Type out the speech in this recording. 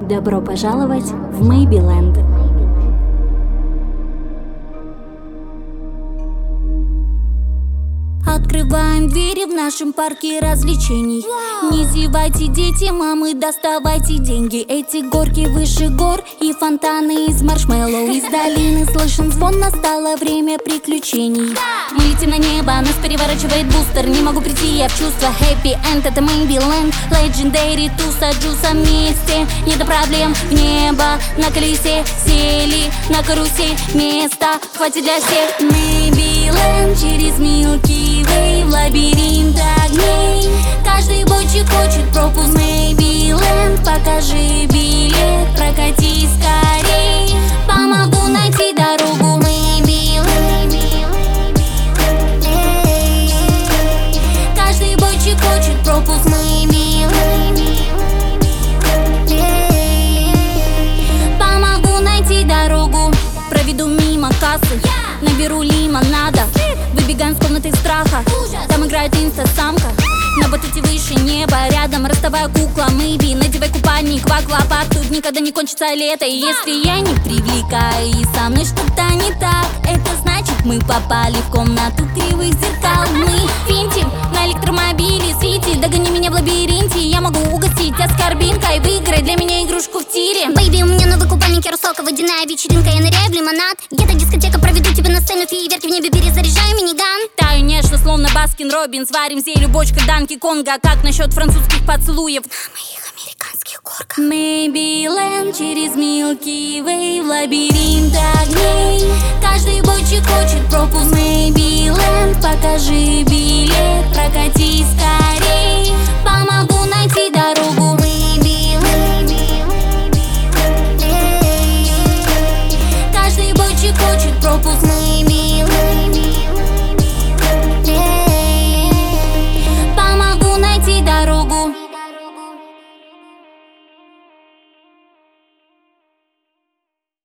Добро пожаловать в Мэйбиленд. Открываем двери в нашем парке развлечений. Не зевайте, дети, мамы, доставайте деньги. Эти горки выше гор и фонтаны из маршмеллоу. Из долины слышен звон, настало время приключений. Мы летим на небо, нас переворачивает бустер. Не могу прийти я в чувство. Happy End, это Мэйбиленд. Legendary, туса, джуса вместе. Не до проблем, в небо на колесе сели. На карусель места хватит для всех. Мэйбиленд через Milky Way в лабиринт огней. Каждый бойчик хочет пропуск. Мэйбиленд, покажи билет, прокатись скорей. Помогу найти дорогу. Мэйбиленд. Каждый бойчик хочет пропуск. Мэйбиленд. Помогу найти дорогу. Проведу мимо кассы, наберу лимонада. Выбегаем с комнаты страха. Там играет инста-самка. На батуте выше неба, рядом ростовая кукла Мэйби. Надевай купальник в аквапарк, тут никогда не кончится лето. И если я не привлекаю и со мной что-то не так, это значит, мы попали в комнату кривых зеркал. Мы финтим на электромобиле Сити. Догони меня в лабиринте, я могу угостить тебя с карбинкой. Выиграй для меня игрушку в тире. Бэйби, у меня новый купальник, я русалка, водяная вечеринка. Я ныряю в лимонад. Где-то дискотека, проведу тебя на сцену. Фейерверки в небе, перезаряжаю миниган. Таю нежно, словно Баскин Роббинс. Варим зелью, бочка Данки Конга. Как насчет французских поцелуев На моих американских горках. Мэйбиленд через Milky Way в лабиринт огней. Каждый бойчик хочет пропуск. Мэйбиленд, покажи билет,